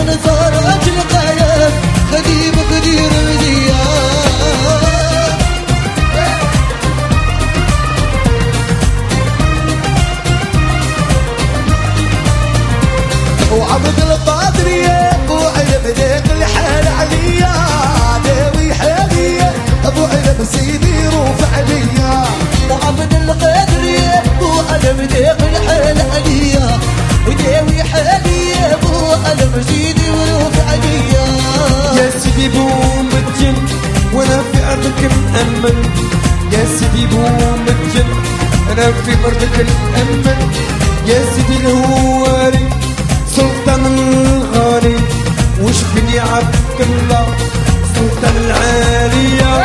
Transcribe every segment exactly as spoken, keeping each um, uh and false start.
الفرج القايم خديم قدير مزيان وعبد القادر يا ابو علم ذيك الحال عليا داوي حاليا ابو علم سيدي رفع عليا وعبد القادر يا ابو علم ذيك الحال عليا وداوي حاليا ابو علم سيدي ورفع عليا يا سيدي بوم الجن وانا في ارضك مأمن يا سيدي بوم الجن انا في ارضك مأمن يا سيدي الهواري سلطان الغالي وش بني عبد الله سلطان العالية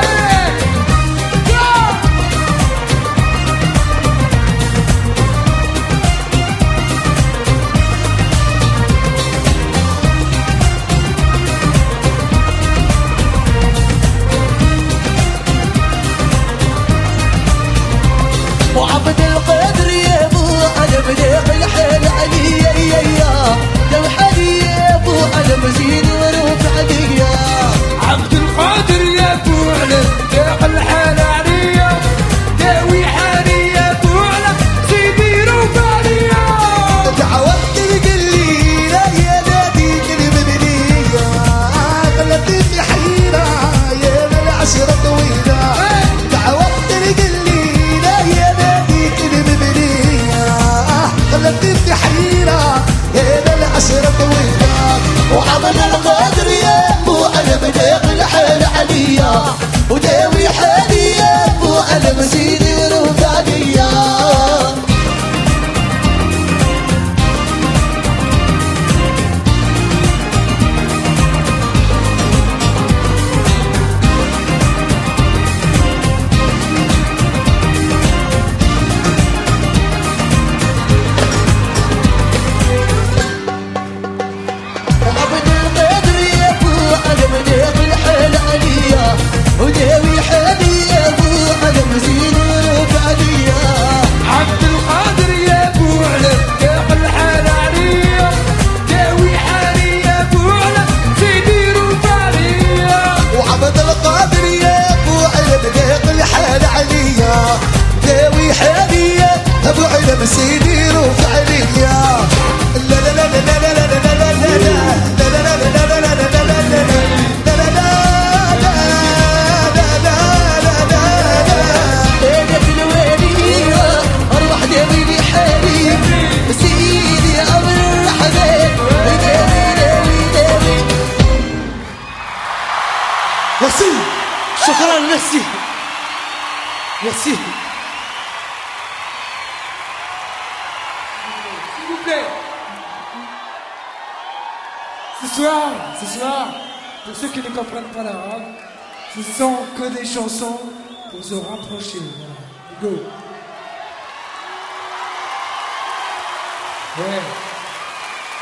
وعبد القادر يا ابو علم ذيق الحال عليا يا يا دم حالي يا ابو علم زيد ورفع عليا عبد القادر يا ابو علم ذيق الحال عليا داوي حالي يا ابو علم سيدي رفع عليا دعوت القليلة يا ناديك المبنية غلبتني في حيرة يا من العشرة طويلة دعوت القليلة يا ناديك المبنية غلبتني في حيرة يا من العشرة طويلة وعبد القادر يا ابو علم ذيق الحال عليا وداوي حالي يا ابو علم سيدي ورفع عليا وعبد القادر يا ابو علم ذيق الحال عليا وداوي حالي يا ابو علم زين ورفع عليا عبد القادر يا ابو علم ذيق الحال عليا داوي حالي يا ابو علم سيدي رفع عليا وعبد القادر يا ابو علم ذيق الحال عليا داوي حالي يا ابو علم سيدي رفع عليا لا لا لا لا لا لا لا لا لا Merci, شكرا merci, merci. S'il vous plaît. Ce soir, ce soir, pour ceux qui ne comprennent pas l'arabe, ce sont que des chansons pour se rapprocher. Voilà. Go. Ouais.